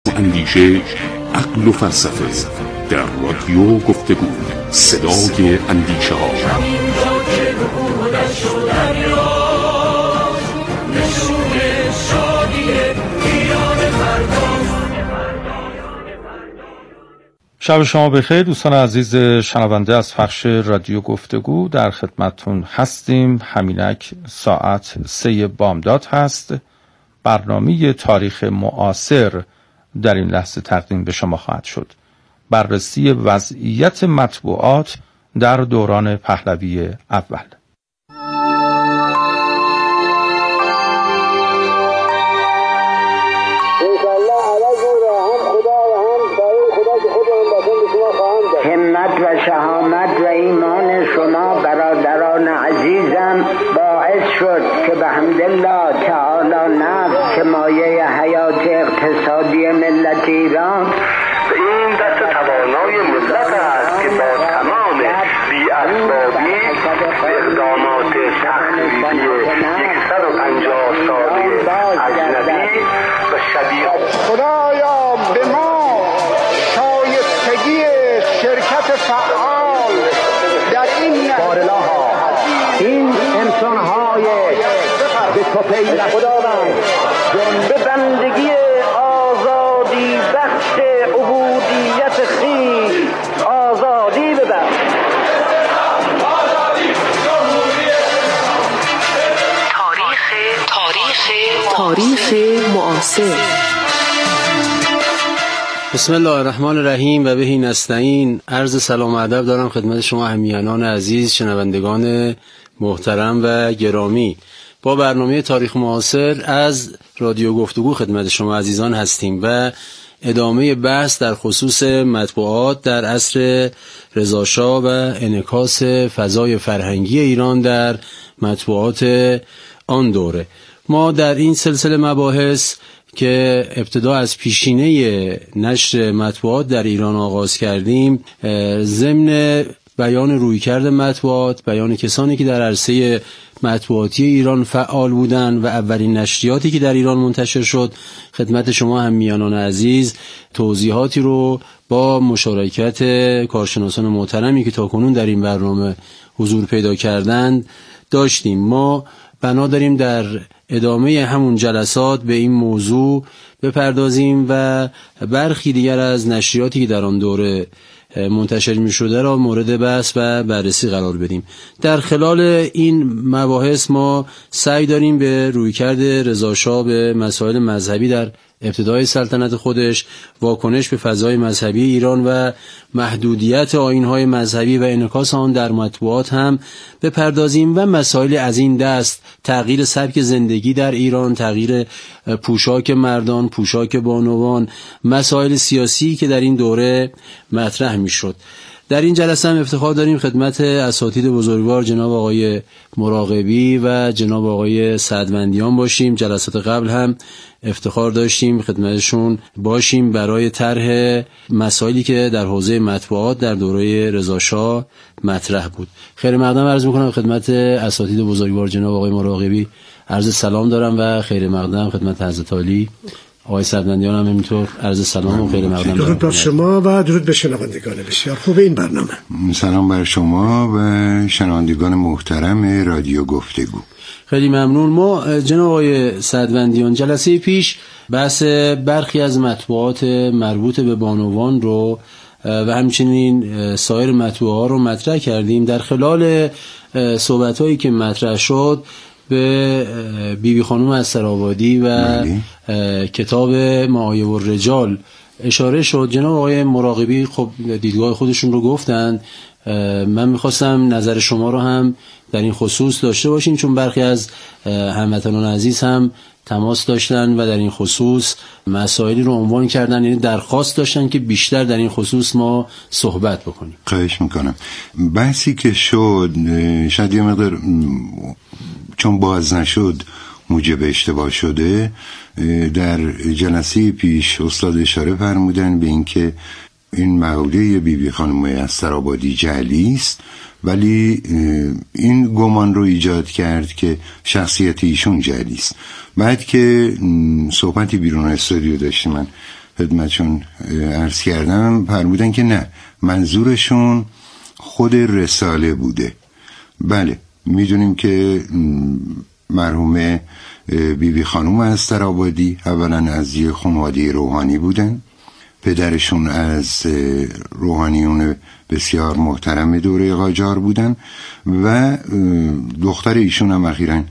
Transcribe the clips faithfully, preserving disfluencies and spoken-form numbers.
اندیشه، عقل و فلسفه در رادیو گفتگو، صدای اندیشه ها. شب شما بخیر دوستان عزیز شنونده از پخش رادیو گفتگو، در خدمتتون هستیم. همینک ساعت سه بامداد هست. برنامه تاریخ معاصر در این لحظه تقدیم به شما خواهد شد. بررسی وضعیت مطبوعات در دوران پهلوی اول. همت و شهامت و ایمان شما برادران عزیزم باعث شد که به حمدالله تعالی نفس که مایه حیات اقتصادی ملت ایران این دست توانای ملت است که با تمام بی‌اسبابی اقدامات تخریبی یکصد و پنجاه ساله اجنبی و شبیه خدایا به ما شایستگی شرکت فعال در این بارلاها این انسان‌های به توفیق خداوند به بندگی آزادی بخش عبودیت خویش آزادی ببخش. تاریخ تاریخ معاصر. بسم الله الرحمن الرحیم و بهی نستعین. عرض سلام و ادب دارم خدمت شما همیهنان عزیز، شنوندگان محترم و گرامی. با برنامه تاریخ معاصر از رادیو گفتگو خدمت شما عزیزان هستیم و ادامه بحث در خصوص مطبوعات در عصر رضا شاه و انعکاس فضای فرهنگی ایران در مطبوعات آن دوره. ما در این سلسله مباحث که ابتدا از پیشینه نشر مطبوعات در ایران آغاز کردیم، ضمن بیان رویکرد مطبوعات، بیان کسانی که در عرصه مطبوعاتی ایران فعال بودند و اولین نشریاتی که در ایران منتشر شد، خدمت شما همیهنان عزیز توضیحاتی رو با مشارکت کارشناسان محترمی که تاکنون در این برنامه حضور پیدا کردند داشتیم. ما بنا داریم در ادامه همون جلسات به این موضوع بپردازیم و برخی دیگر از نشریاتی که در آن دوره منتشر می شده را مورد بحث و بررسی قرار بدیم. در خلال این مباحث ما سعی داریم به رویکرد رضا شاه به مسائل مذهبی در ابتدای سلطنت خودش، واکنش به فضای مذهبی ایران و محدودیت آیین‌های مذهبی و انعکاس آن در مطبوعات هم بپردازیم و مسائل از این دست، تغییر سبک زندگی در ایران، تغییر پوشاک مردان، پوشاک بانوان، مسائل سیاسی که در این دوره مطرح می‌شد. در این جلسه هم افتخار داریم خدمت اساتید بزرگوار جناب آقای مراقبی و جناب آقای سعدوندیان باشیم. جلسات قبل هم افتخار داشتیم خدمتشون باشیم برای طرح مسائلی که در حوزه مطبوعات در دوره رضا شاه مطرح بود. خیر مقدم عرض میکنم خدمت اساتید بزرگوار جناب آقای مراقبی، عرض سلام دارم و خیر مقدم خدمت حضرت عالی آقای سعدوندیان هم همینطور عرض سلام و خیر مقدم. درود بر شما و درود به شنوندگان بسیار خوب این برنامه. سلام بر شما و شنوندگان محترم رادیو گفتگو. خیلی ممنون. ما جناب آقای سعدوندیان جلسه پیش بحث برخی از مطبوعات مربوط به بانوان رو و همچنین سایر مطبوعات رو مطرح کردیم. در خلال صحبت‌هایی که مطرح شد به بی بی خانم استرآبادی و کتاب معایب الرجال اشاره شد. جناب آقای مراقبی خب دیدگاه خودشون رو گفتن. من میخواستم نظر شما رو هم در این خصوص داشته باشیم، چون برخی از هموطنان عزیز هم تماس داشتن و در این خصوص مسائلی رو عنوان کردن، یعنی درخواست داشتن که بیشتر در این خصوص ما صحبت بکنیم. خواهش میکنم. بحثی که شد شاید یه مقدار چون باز نشد موجب اشتباه شده. در جلسه پیش استاد اشاره فرمودن به اینکه این مقوله بی بی خانم استرآبادی جعلی است، ولی این گمان رو ایجاد کرد که شخصیت ایشون جعلی است. بعد که صحبتی بیرون استودیو داشتیم من خدمتشون عرض کردم، فرمودن که نه، منظورشون خود رساله بوده. بله میدونیم که مرحومه بی بی خانوم استرآبادی اولا از یه خانواده روحانی بودن، پدرشون از روحانیون بسیار محترم دوره قاجار بودن و دختر ایشون هم اخیراً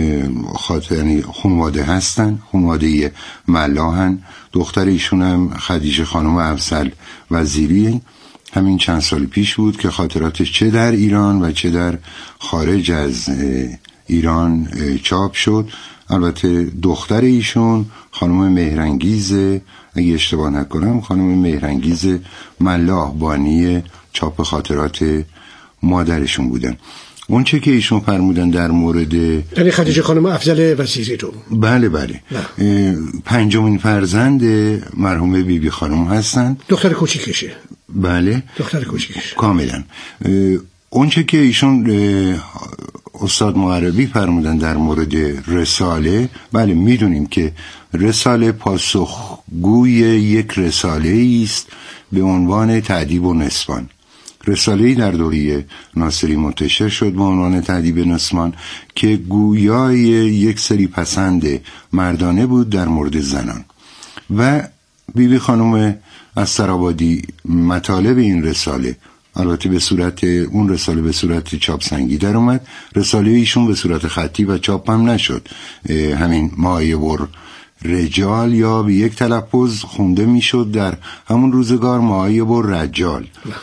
خاطر خانواده هستن، خانواده ملاحن. دختر ایشون هم خدیجه خانم افضل وزیری، همین چند سال پیش بود که خاطراتش چه در ایران و چه در خارج از ایران چاپ شد. البته دختر ایشون خانم مهرانگیز، اگه اشتباه نکنم خانم مهرانگیز ملاح بانی چاپ خاطرات مادرشون بودن. اون چه که ایشون فرمودن در مورد یعنی خدیجه خانم افضل وزیری رو، بله بله پنجمین فرزند مرحومه بی بی خانم هستن، دختر کوچیکشه. بله دختر کوچیکشه کاملا. اون چه که ایشون استاد معربی فرمودن در مورد رساله، بله میدونیم که رساله پاسخگوی یک رساله است به عنوان تأدیب و نسوان. رساله‌ای در دوره ناصری منتشر شد به عنوان تأدیب نسوان که گویای یک سری پسند مردانه بود در مورد زنان و بی بی خانم استرآبادی مطالب این رساله، البته به صورت اون رساله به صورت چاپ سنگی در اومد، رساله ایشون به صورت خطی و چاپ هم نشد، همین معایب رجال یا به یک تلفظ خونده میشد در همون روزگار معایب رجال،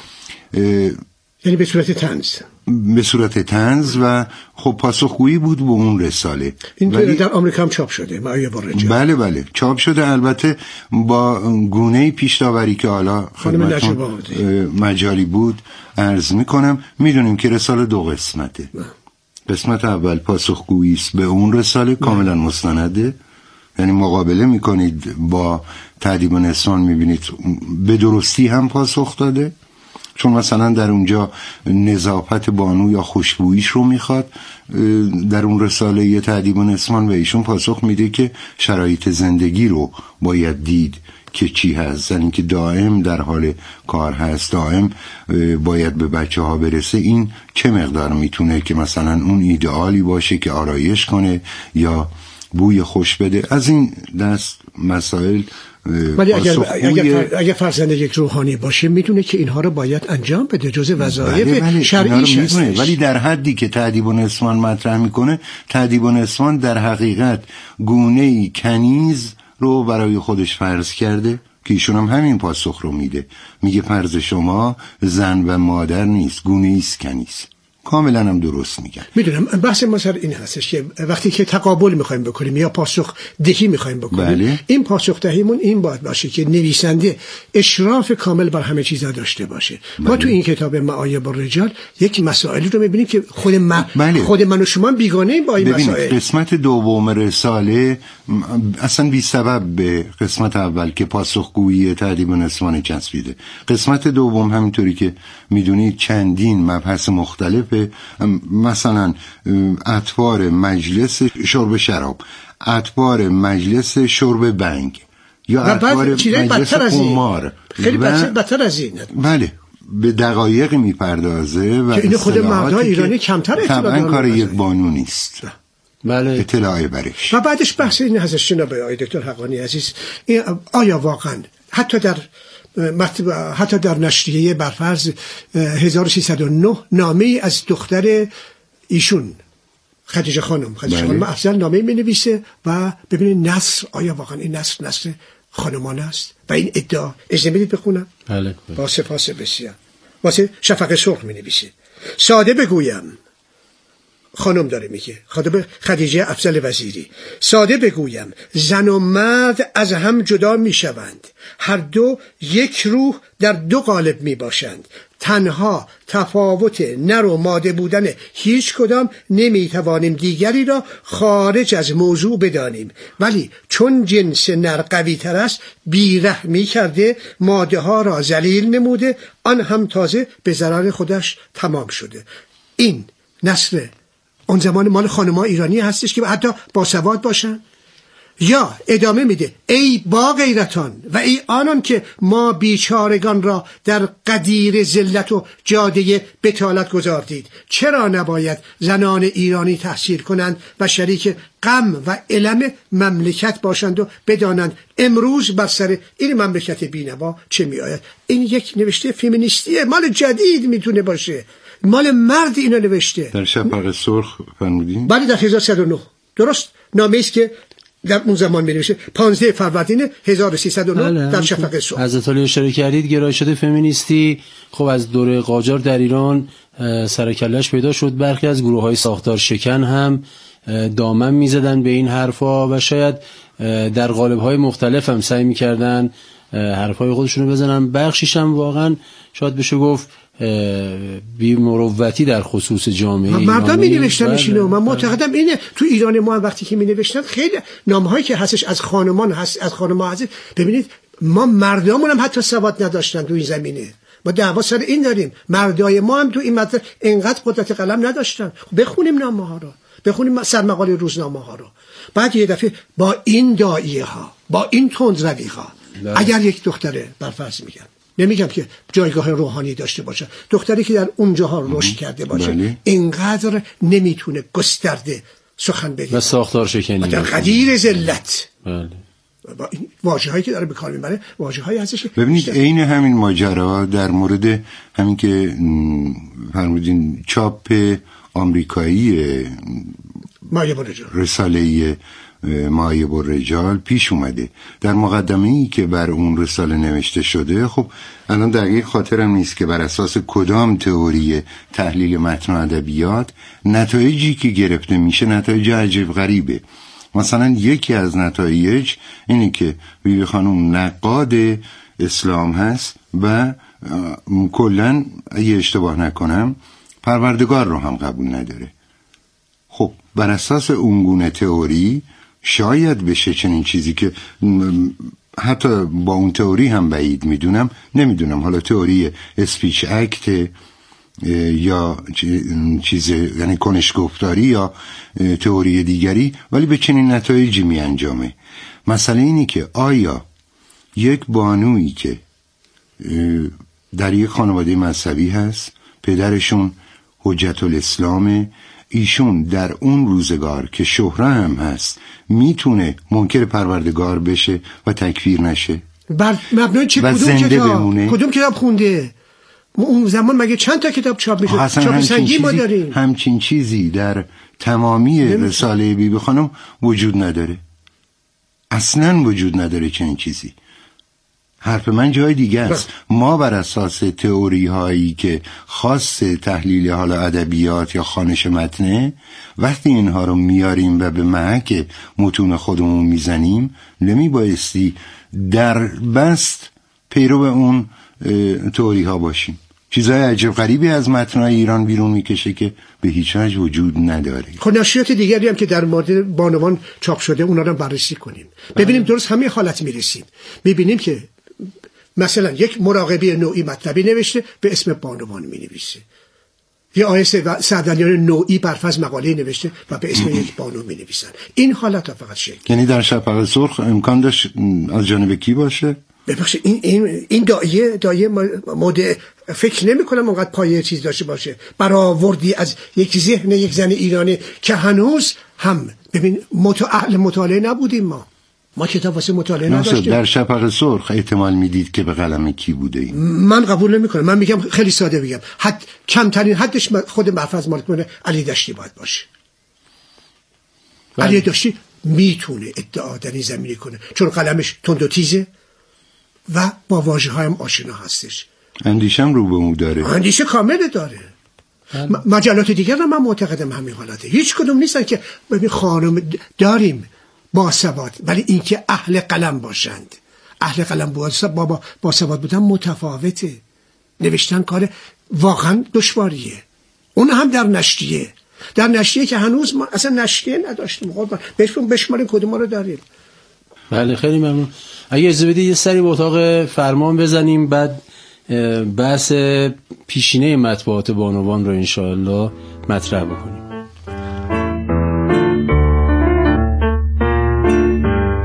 یعنی به صورت طنز، به صورت طنز و خب پاسخگویی بود به اون رساله. این در آمریکا هم چاپ شده معایب رجال. بله بله چاپ شده، البته با گونه پیش داوری که حالا خدمتتون مجالی بود عرض میکنم. میدونیم که رساله دو قسمته. نه. قسمت اول پاسخگویی است به اون رساله، کاملا مستنده، یعنی مقابله میکنید با تأدیب نسوان، میبینید به درستی هم پاسخ داده، چون مثلا در اونجا نظافت بانو یا خوشبوییش رو میخواد در اون رساله یه تأدیب نسوان، و ایشون پاسخ میده که شرایط زندگی رو باید دید که چی هست، یعنی که دائم در حال کار هست، دائم باید به بچه ها برسه. این چه مقدار میتونه که مثلا اون ایدئالی باشه که آرایش کنه یا بوی خوش بده، از این دست مسائل. ولی اگر اگر اگر فرزند یک روحانی باشه میدونه که اینها رو باید انجام بده، جزء وظایف شرعیش هست. ولی در حدی که تأدیب نسوان مطرح میکنه، تأدیب نسوان در حقیقت گونه‌ای کنیز رو برای خودش فرض کرده که ایشون هم همین پاسخ رو میده، میگه فرض شما زن و مادر نیست، گونه‌ای است کنیز. کاملا هم درست میگن. میدونم بحث ما سر این هستش که وقتی که تقابل میخوایم بکنیم یا پاسخ دهی میخوایم بکنیم، بله. این پاسخ دهیمون این باید باشه که نویسنده اشراف کامل بر همه چیزا داشته باشه. بله. ما تو این کتاب معایب الرجال یک مسائلی رو میبینیم که خود من بله. خود من و شما بیگانه ایم با این ببینید، مسائل. قسمت دوم رساله اصلا بی سبب به قسمت اول که پاسخگویی تأدیب نسوان چسبیده. قسمت دوم همینطوری که میدونید چندین مبحث مختلف، مثلا اطوار مجلس شرب شراب، اطوار مجلس شرب بنگ، یا اطوار مجلس قمار، خیلی بدتر از این. بله به دقایق میپردازه و که این خود مردای ایرانی کمتر اطلاع دارن. طبعا کار یک بانو نیست. بله. اطلاعی برش. و بعدش بحث این هستش جناب آقای دکتر حقانی عزیز، آیا واقعا حتی در حتی در نشریه برفرض هزار و سیصد و نه نامه از دختر ایشون خدیجه خانم خدیجه بله. خانم افضل نامه می نویسه و ببینید نصر، آیا واقعا این نصر نصر خانمانه است و این ادعا اجازه میدید بخونم؟ بله. با سپاس بسیار. واسه شفق سرخ می نویسه: ساده بگویم، خانم داره میگه، خانم خدیجه افضل وزیری، ساده بگویم زن و مرد از هم جدا میشوند، هر دو یک روح در دو قالب می باشند، تنها تفاوت نر و ماده بودن هیچ کدام نمی توانیم دیگری را خارج از موضوع بدانیم، ولی چون جنس نر قوی تر است بیرحمی کرده، ماده ها را ذلیل نموده، آن هم تازه به ضرر خودش تمام شده. این نسل اون زمان مال خانم‌ها ایرانی هستش که حتی باسواد باشن یا ادامه میده ای با غیرتان و ای آنان که ما بیچارگان را در قدیر ذلت و جاده بتالت گذاردید، چرا نباید زنان ایرانی تحصیل کنند و شریک غم و الم مملکت باشند و بدانند امروز بر سر این مملکت بینوا چه می آید. این یک نوشته فمینیستیه، مال جدید میتونه باشه، مال مرد اینو نوشته. در شفق سرخ فرمودین؟ بله، در هزار و سیصد و نه. درست، نامه است که در اون زمان می نوشته پانزده فروردین هزار و سیصد و نه در شفق سرخ. حضرت علی اشاره کردید گرایش فمینیستی خب از دوره قاجار در ایران سرکلش پیدا شد. برخی از گروه‌های ساختار شکن هم دامن می‌زدن به این حرفا و شاید در قالب‌های مختلف هم سعی می‌کردن حرفای خودشونو بزنن. بخشیش هم واقعا شاید بشه گفت بی مروتی در خصوص جامعه ایرانی. مردم می نوشتنش اینو. من معتقدم اینه. تو ایران ما وقتی که می نوشتن خیلی نامه‌هایی که هستش از خانمان هست، از خانم‌ها هست. ببینید ما مردمون هم حتی سواد نداشتن تو این زمینه. ما دعوا سر این داریم. مردای ما هم تو این مدرسه اینقدر قدرت قلم نداشتن. بخونیم نامه‌ها رو، بخونیم سرمقاله روزنامه‌ها رو. بعد یه دفعه با این داعیه ها، با این تندروی‌ها، اگر یک دختره برفرض میگم، نمیگم که جایگاه روحانی داشته باشه، دختری که در اونجاها رشد کرده باشه، بله، اینقدر نمیتونه گسترده سخن بگه و ساختار شکنی در قدیر ذلت. بله. با این واژه‌هایی که داره به کار میبره واژه‌هایی هستش. ببینید عین همین ماجرا در مورد همین که فرمودین چاپ آمریکایی مایه الرجال، رساله معایب الرجال پیش اومده. در مقدمه‌ای که بر اون رساله نوشته شده، خب الان دقیق خاطرم نیست که بر اساس کدام تئوری تحلیل متن و ادبیات نتایجی که گرفته میشه نتایج عجیب غریبه. مثلا یکی از نتایج اینه که بیبی خانم نقاد اسلام هست و کلاً اگه اشتباه نکنم پروردگار رو هم قبول نداره. خب بر اساس اونگونه تئوری شاید بشه چنین چیزی که حتی با اون تئوری هم بعید میدونم، نمیدونم حالا تئوری اسپیچ اکت یا چیز یعنی کنشگفتاری یا تئوری دیگری، ولی به چنین نتایجی می انجامه. مسئله اینی که آیا یک بانویی که در یک خانواده مذهبی هست، پدرشون حجت الاسلامه، ایشون در اون روزگار که شهره هم هست میتونه منکر پروردگار بشه و تکفیر نشه؟ بر مبنای چه کدوم کتاب بمونه؟ کدوم کتاب خونده؟ اون زمان مگه چند تا کتاب چاپ میشد؟ چاپ سنگی ما داریم. همچین چیزی در تمامی رساله بیبی خانم وجود نداره، اصلا وجود نداره چنین چیزی. حرف من جای دیگه است. ما بر اساس تئوری هایی که خاص تحلیل حالا ادبیات یا خوانش متنه، وقتی اینها رو میاریم و به محک متون خودمون میزنیم، نمی بایستی در بست پیرو اون تئوری ها باشیم. چیزای عجب غریبی از متنای ایران بیرون میکشه که به هیچ وجه وجود نداره. خب نشریات دیگری هم که در مورد بانوان چاپ شده اونا رو بررسی کنیم، ببینیم درست همین حالت میرسیم. ببینیم که مثلا یک مراقبی نوعی مطلبی نوشته به اسم بانوان می نویسه، یا آیه سعدیان نوعی برفرض مقاله نوشته و به اسم یک بانو می نویسن. این حالت فقط شکل. یعنی در شفق سرخ امکان داشت از جانب کی باشه؟ ببخشید این این این دایه دایه مده فکر نمی کنم اونقدر پایه چیز داشته باشه. برآوردی از یک ذهن یک زن ایرانی که هنوز هم ببین متعال مطالعه نبودیم ما. ما کتاب واسه مطالعه نداشتیم. در شفق سرخ احتمال میدید که به قلم کی بوده این؟ من قبول نمی کنم. من میگم خیلی ساده بگم، حد کمترین حدش خود محفظ مالک کنه علی دشتی باید باشه. علی دشتی میتونه ادعا در این زمینه کنه چون قلمش تند و تیزه و با واژه‌هایم آشنا هستش. اندیشم رو به مو داره. اندیشه کامل داره. م- مجلات دیگر هم من معتقدم همین حالته. هیچ کدوم نیستن که ببین خانم داریم با سواد، ولی اینکه اهل قلم باشند. اهل قلم با با, با سواد بودن متفاوته. نوشتن کار واقعا دشواریه. اون هم در نشریه. در نشریه که هنوز ما اصلا نشریه نداشتیم. قربان بهشون بشماریم کدوم رو داریم. بله خیلی ممنون. اگه اجازه بدید یه سری به اتاق فرمان بزنیم، بعد بحث پیشینه مطبوعات بانوان رو انشاءالله مطرح بکنیم.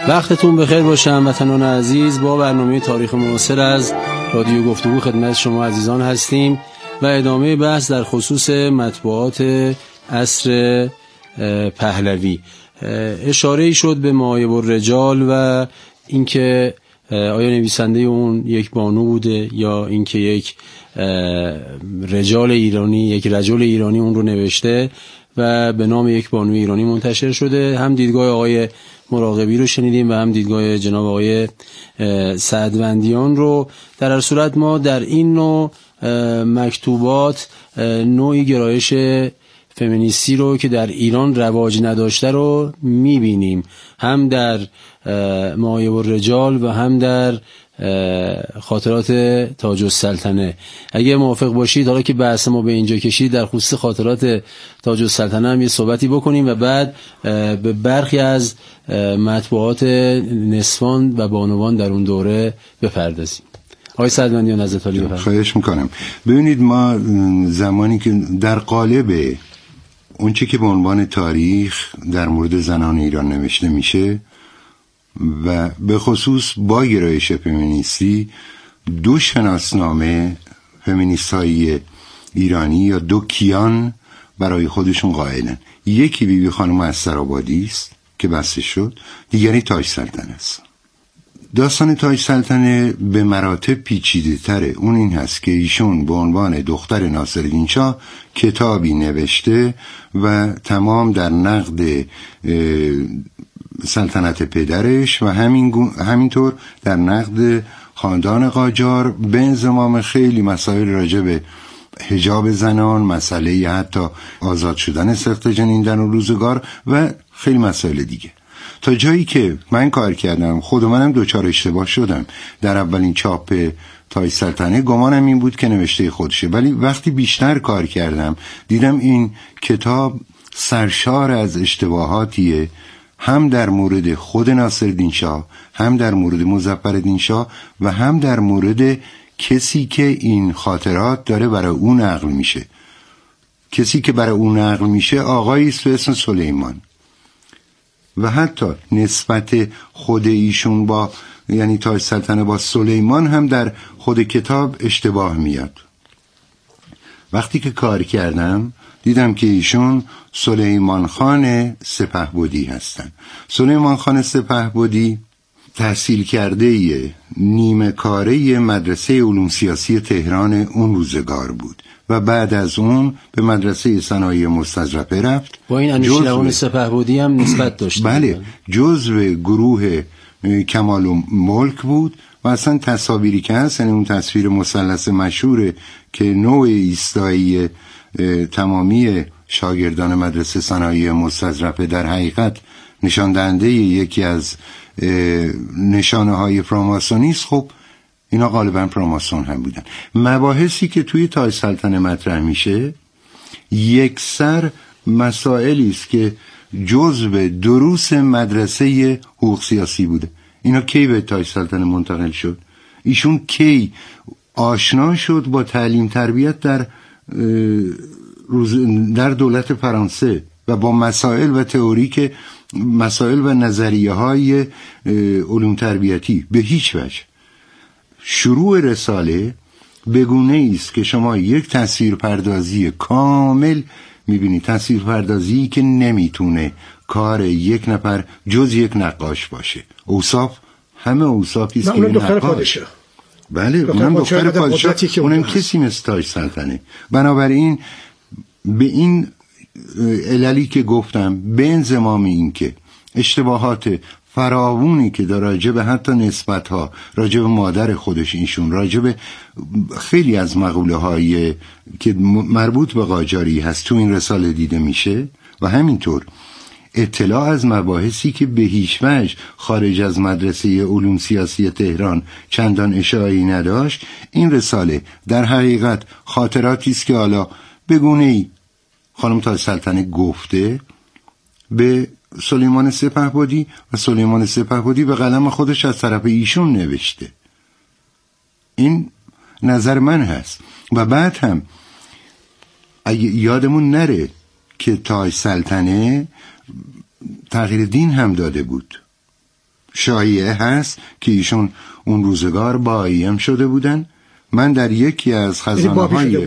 وقتتون بخیر باشم وطنان عزیز. با برنامه تاریخ معاصر از رادیو گفتگو خدمت شما عزیزان هستیم و ادامه بحث در خصوص مطبوعات عصر پهلوی. اشاره شد به معایب الرجال و اینکه آیا نویسنده اون یک بانو بوده یا اینکه یک رجال ایرانی، یک رجل ایرانی اون رو نوشته و به نام یک بانو ایرانی منتشر شده. هم دیدگاه آقای مراقبی رو شنیدیم و هم دیدگاه جناب آقای سعدوندیان رو. در هر صورت ما در این نوع مکتوبات نوعی گرایش فمینیستی رو که در ایران رواج نداشته رو میبینیم، هم در معایب الرجال و هم در خاطرات تاج السلطنه. اگه موافق باشید حالا که بحث ما به اینجا کشید در خصوص خاطرات تاج السلطنه هم یه صحبتی بکنیم و بعد به برخی از مطبوعات نسوان و بانوان در اون دوره بپردازیم. آقای سعدوندیان حضرت عالی بفرمایید. خواهش میکنم. ببینید ما زمانی که در قالب اون چی که به عنوان تاریخ در مورد زنان ایران نوشته میشه و به خصوص با گرایش فمینیستی، دو شناسنامه فمینیست‌های ایرانی یا دو کیان برای خودشون قائلن. یکی بیبی بی خانم استرآبادی است که بسته شد، دیگری تاج سلطنه است. داستان تاج سلطنه به مراتب پیچیده تره. اون این هست که ایشون به عنوان دختر ناصرالدین شاه کتابی نوشته و تمام در نقد سلطنت پدرش و همین همینطور در نقد خاندان قاجار به انضمام خیلی مسائل راجع به حجاب زنان، مسئله حتی آزاد شدن سخت جنین در اون روزگار و خیلی مسائل دیگه. تا جایی که من کار کردم خود منم دوچار اشتباه شدم. در اولین چاپ تاج سلطنه گمانم این بود که نوشته خودشه، ولی وقتی بیشتر کار کردم دیدم این کتاب سرشار از اشتباهاتیه، هم در مورد خود ناصرالدین شاه، هم در مورد مظفرالدین شاه و هم در مورد کسی که این خاطرات داره برای اون نقل میشه. کسی که برای اون نقل میشه آقایی است به اسم سلیمان و حتی نسبت خود ایشون با یعنی تاج سلطنه با سلیمان هم در خود کتاب اشتباه میاد. وقتی که کار کردم دیدم که ایشون سلیمان خان سپهبدی هستن. سلیمان خان سپهبدی تحصیل کرده نیمه کاره مدرسه علوم سیاسی تهران اون روزگار بود و بعد از اون به مدرسه صنایع مستظرفه رفت. با این انوشیروان سپهبدی هم نسبت داشت. بله، جزو گروه کمال و ملک بود و اصلا تصاویری که هست، یعنی اون تصویر مثلث مشهوره که نوع ایستایی تمامی شاگردان مدرسه صنایع مستظرفه در حقیقت نشان دهنده یکی از نشانه های فراماسونی است. خب اینا غالبا فراماسون هم بودن. مباحثی که توی تاج سلطنه مطرح میشه یک سر مسائلی است که جزو دروس مدرسه حقوق سیاسی بوده. اینا کی به تاج سلطنه منتقل شد؟ ایشون کی آشنا شد با تعلیم تربیت در در دولت فرانسه و با مسائل و تئوری که مسائل و نظریه های علوم تربیتی؟ به هیچ وجه. شروع رساله بگونه است که شما یک تصویر پردازی کامل میبینید، تصویر پردازی که نمیتونه کار یک نفر جز یک نقاش باشه. اوصاف همه اوصافی است که نقاش. بله، اونم دختر پادشاه، اونم کسی مثل تاج سلطنه. بنابراین به این عللی که گفتم، به انضمام این که اشتباهات فراوونی که در راجب حتی نسبت‌ها راجب مادر خودش ایشون، راجب خیلی از مقوله های که مربوط به قاجاری هست تو این رساله دیده میشه و همینطور اطلاع از مباحثی که به هیچ وجه خارج از مدرسه علوم سیاسی تهران چندان اشاعه‌ای نداشت. این رساله در حقیقت خاطراتی است که حالا به گونه‌ای خانم تاج سلطنه گفته به سلیمان سپهبدی و سلیمان سپهبدی به قلم خودش از طرف ایشون نوشته. این نظر من هست. و بعد هم اگه یادمون نره که تاج سلطنه تغییر دین هم داده بود. شایعه هست که ایشون اون روزگار بایی هم شده بودن. من در یکی از خزانه های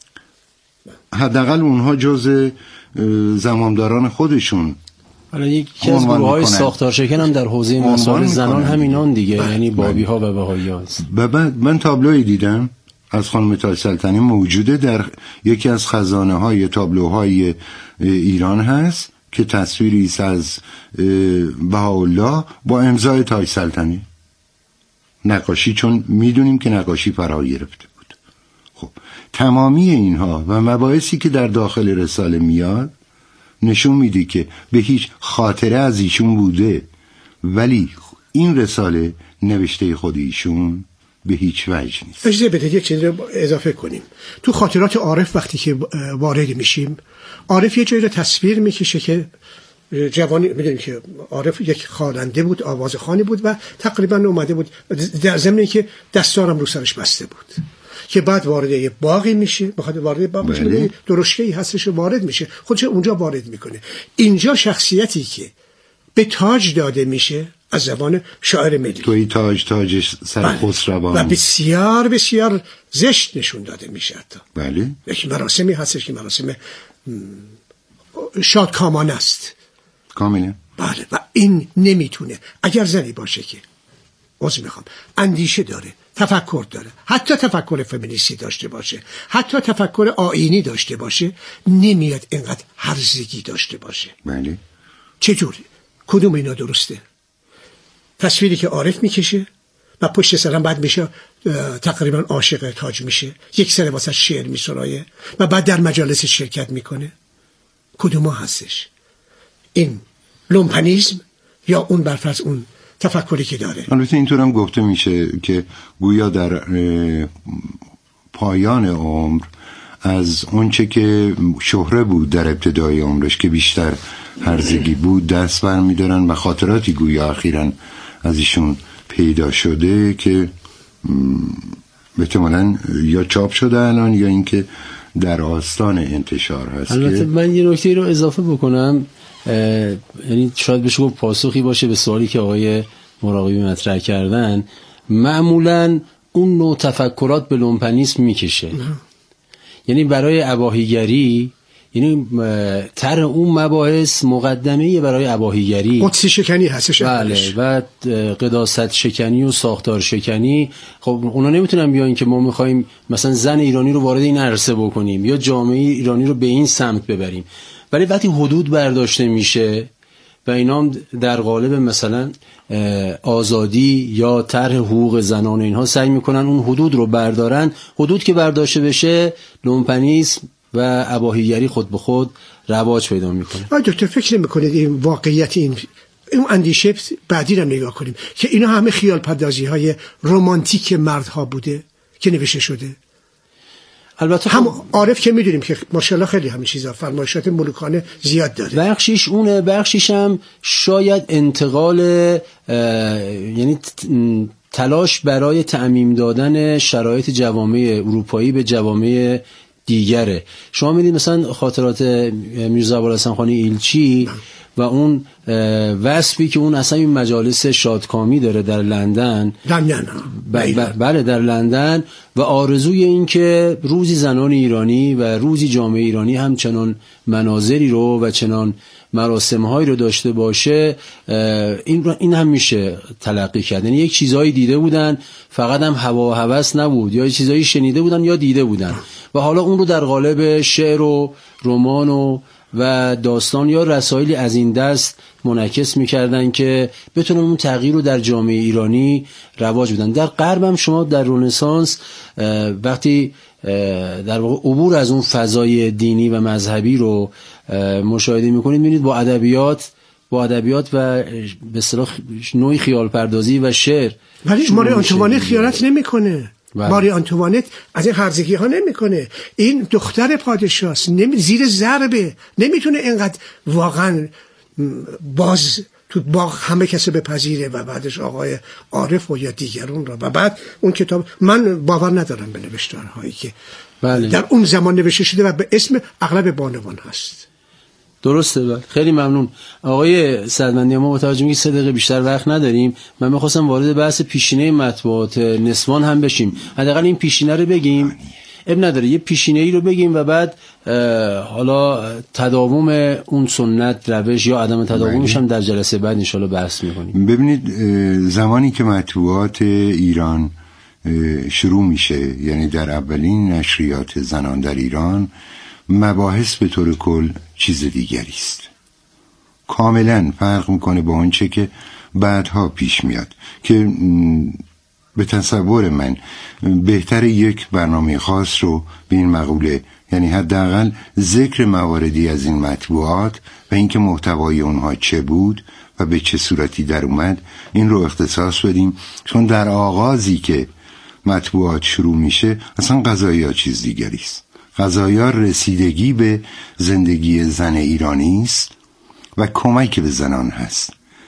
حداقل اونها جز زمامداران خودشون، حالا یکی از گروه‌های ساختار شکن هم در حوزه مسائل زنان همینان دیگه، یعنی بابی ها و بهایی ها هست. من تابلوی دیدم از خانم تاج سلطنی، موجوده در یکی از خزانه های تابلوهای ایران هست که تصویری است از بهاءالله با امضای تاج سلطنی، نقاشی، چون میدونیم که نقاشی فرا گرفته بود. خب تمامی اینها و مباحثی که در داخل رساله میاد نشون میده که به هیچ خاطره از ایشون بوده، ولی این رساله نوشته خود ایشون به هیچ وجه نیست. اجازه بدید یک چیزی رو اضافه کنیم. تو خاطرات عارف وقتی که وارد میشیم، عارف یه جایی رو تصویر میکشه که جوانی، میدونیم که عارف یک خواننده بود، آوازخوانی بود و تقریبا اومده بود در زمینی که دستارم رو سرش بسته بود، که بعد وارد یه باغی میشه، بخاطر وارد باغ میشه، درشکه‌ای هستش وارد میشه، خودش اونجا وارد میکنه. اینجا شخصیتی که به تاج داده میشه از زبان شاعر ملی، توی تاج تاجش سر خسروان، و بسیار بسیار زشت نشون داده میشه. حتی بله یک مراسمی هستش که مراسم شادکامانه است کاملا. بله، و این نمیتونه اگر زنی باشه که عذر میخوام اندیشه داره، تفکر داره، حتی تفکر فمینیستی داشته باشه، حتی تفکر آیینی داشته باشه، نمیاد اینقدر هرزگی داشته باشه. بله. چجوری؟ کدوم اینا درسته؟ تصویری که عارف میکشه و پشت سرم بعد میشه تقریبا عاشق تاج میشه، یک سر واسه شعر میسرایه و بعد در مجالس شرکت میکنه، کدوم هستش؟ این لومپنیزم یا اون برفرض اون تفکری که داره؟ البته اینطور هم گفته میشه که گویا در پایان عمر از اونچه که شهره بود در ابتدای عمرش که بیشتر هرزگی بود دست بر میدارن و خاطراتی گویا اخیراً از ایشون پیدا شده که احتمالاً یا چاپ شده الان یا اینکه در آستان انتشار هست. البته من یه نکته رو اضافه بکنم، یعنی شاید بشه گفت پاسخی باشه به سوالی که آقای مراقبی مطرح کردن. معمولاً اون نوع تفکرات به لومپنیسم میکشه، یعنی برای اباحیگری، یعنی تر اون مباحث مقدمه برای اباحیگری، قدسی شکنی هستش. بله، و قداست شکنی و ساختار شکنی. خب اونا نمیتونن بیان که ما میخوایم مثلا زن ایرانی رو وارد این عرصه بکنیم یا جامعه ایرانی رو به این سمت ببریم، ولی وقتی حدود برداشته میشه و اینا در قالب مثلا آزادی یا طرح حقوق زنان اینها سعی میکنن اون حدود رو بردارن، حدود که برداشته بشه لومپنیسم و اباحیگری خود به خود رواج پیدا میکنه. آقای دکتر فکر نمیکنید این واقعیت این اون اندیشه بعدی رو نگاه کنیم که اینا همه خیال پردازی های رمانتیک مردها بوده که نوشته شده؟ البته هم عارف که میدونیم که ماشاءالله خیلی همین چیزا فرمایشات ملوکانه زیاد داره، بخشیش اونه، بخشیش هم شاید انتقال یعنی تلاش برای تعمیم دادن شرایط جوامع اروپایی به جوامع دیگره. شما میدید مثلا خاطرات میرزا ابوالحسن خانی ایلچی و اون وصفی که اون اصلا این مجالس شادکامی داره در لندن، لندن بله در لندن، و آرزوی این که روزی زنان ایرانی و روزی جامعه ایرانی هم چنان مناظری رو و چنان مراسم‌هایی رو داشته باشه، این این هم میشه تلقی کرد. یعنی یک چیزایی دیده بودن، فقط هم هوا و هوس نبود، یا چیزایی شنیده بودن یا دیده بودن و حالا اون رو در قالب شعر و رمان و و داستان یا رسائلی از این دست منعکس می‌کردن که بتونن اون تغییر رو در جامعه ایرانی رواج بدن. در غرب هم شما در رنسانس وقتی در واقع عبور از اون فضای دینی و مذهبی رو مشاهده می‌کنید، می‌بینید با ادبیات با ادبیات و به اصطلاح نوعی خیال پردازی و شعر. ولی ماری آنتوانت خیانت نمی‌کنه. ماری آنتوانت از این هرزگی ها نمی‌کنه. این دختر پادشاست، نمی زیر ضربه، نمیتونه اینقدر واقعا باز تو باغ همه کسی بپذیره و بعدش آقای عارف و یا دیگرون را. و بعد اون کتاب من باور ندارم به نوشتارهایی که بله. در اون زمان نوشته شده و به اسم اغلب بانوان هست. درسته. بله خیلی ممنون آقای سعدمندی. ما متوجه میگی سه دقیقه بیشتر وقت نداریم. من میخواستم وارد بحث پیشینه مطبوعات نسوان هم بشیم. حداقل این پیشینه رو بگیم، اب نداره یه پیشینه ای رو بگیم و بعد حالا تداوم اون سنت، روش یا عدم تداومش هم در جلسه بعد انشالله بحث میکنیم. ببینید زمانی که مطبوعات ایران شروع میشه، یعنی در اولین نشریات زنان در ایران، مباحث به طور کل چیز دیگری است، کاملا فرق میکنه با اون چه که بعدها پیش میاد که به تصور من بهتر یک برنامه خاص رو به این مقوله، یعنی حداقل ذکر مواردی از این مطبوعات و اینکه محتوای اونها چه بود و به چه صورتی در اومد، این رو اختصاص بدیم، چون در آغازی که مطبوعات شروع میشه اصلا قضایا چیز دیگری است. قضایا رسیدگی به زندگی زن ایرانی است و کمک به زنان هست.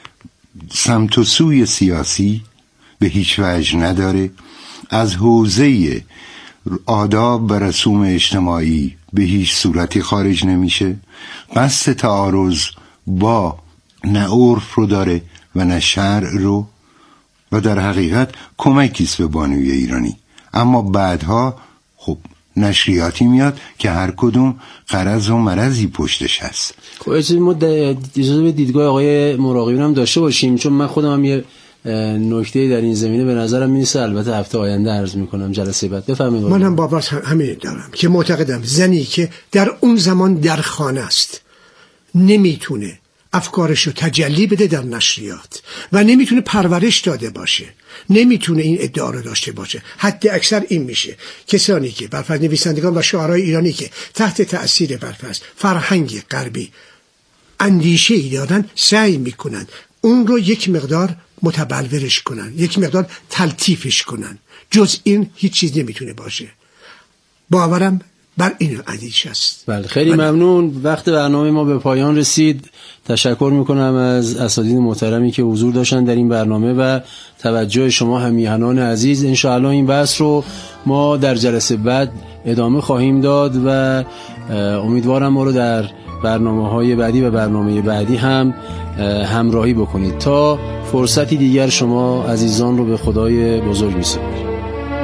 سمت و سوی سیاسی به هیچ وجه نداره، از حوزه آداب و رسوم اجتماعی به هیچ صورتی خارج نمیشه، قصد تعارض با نه عرف رو داره و نه شرع رو، و در حقیقت کمکیست به بانوی ایرانی. اما بعدها خب نشریاتی میاد که هر کدوم غرض و مرضی پشتش هست. خب اجازه ما اجازه به دیدگاه آقای مراقبین هم داشته باشیم، چون من خودم هم یه نکته در این زمینه به نظرم میرسه، البته هفته آینده عرض میکنم جلسه بعد. بفرمایید. من هم باور همین دارم که معتقدم زنی که در اون زمان در خانه است نمیتونه افکارشو تجلی بده در نشریات و نمیتونه پرورش داده باشه، نمیتونه این ادعا رو داشته باشه. حد اکثر این میشه کسانی که برفرض نویسندگان و شاعرای ایرانی که تحت تأثیر برفرض فرهنگ غربی اندیشه ای دارن، سعی میکنن اون رو یک مقدار متبلورش کنن، یک مقدار تلطیفش کنن. جز این هیچ چیز نمیتونه باشه. باورم بر این اندیشه است. بله خیلی من... ممنون. وقت برنامه ما به پایان رسید. تشکر میکنم از اساتید محترمی که حضور داشتن در این برنامه و توجه شما همیهنان عزیز. انشاءالله این بحث رو ما در جلسه بعد ادامه خواهیم داد و امیدوارم ما رو در برنامه‌های بعدی و برنامه بعدی هم همراهی بکنید. تا فرصتی دیگر شما عزیزان رو به خدای بزرگ می‌سپارم.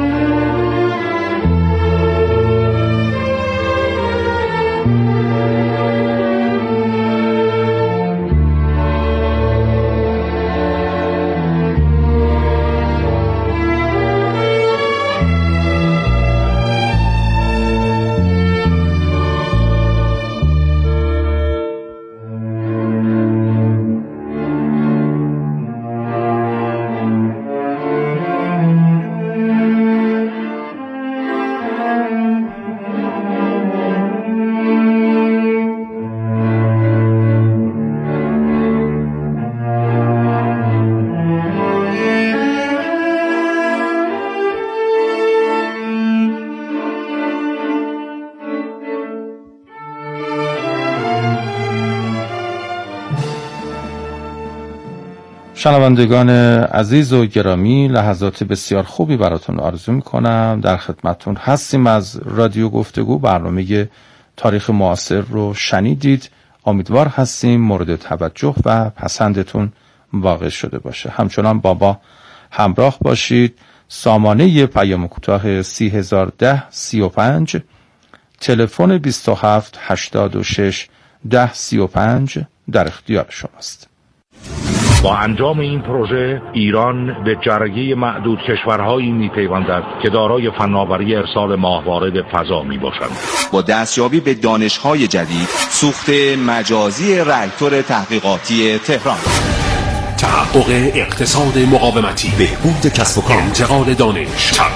شنوندگان عزیز و گرامی، لحظات بسیار خوبی براتون آرزو میکنم. در خدمتتون هستیم از رادیو گفتگو. برنامه تاریخ معاصر رو شنیدید. امیدوار هستیم مورد توجه و پسندتون واقع شده باشه. همچنان با ما همراه باشید. سامانه پیام کوتاه سی هزار و ده سی و پنج، تلفن بیست و هفت هشتاد و شش ده سی و پنج در اختیار شماست. با انجام این پروژه ایران به جرگه معدود کشورهایی می‌پیوندد که دارای فناوری ارسال ماهواره به فضا میباشند. با دستیابی به دانش‌های جدید، سوخت مجازی راکتور تحقیقاتی تهران، تحقق اقتصاد مقاومتی، بهبود کسب و کار، انتقال دانش،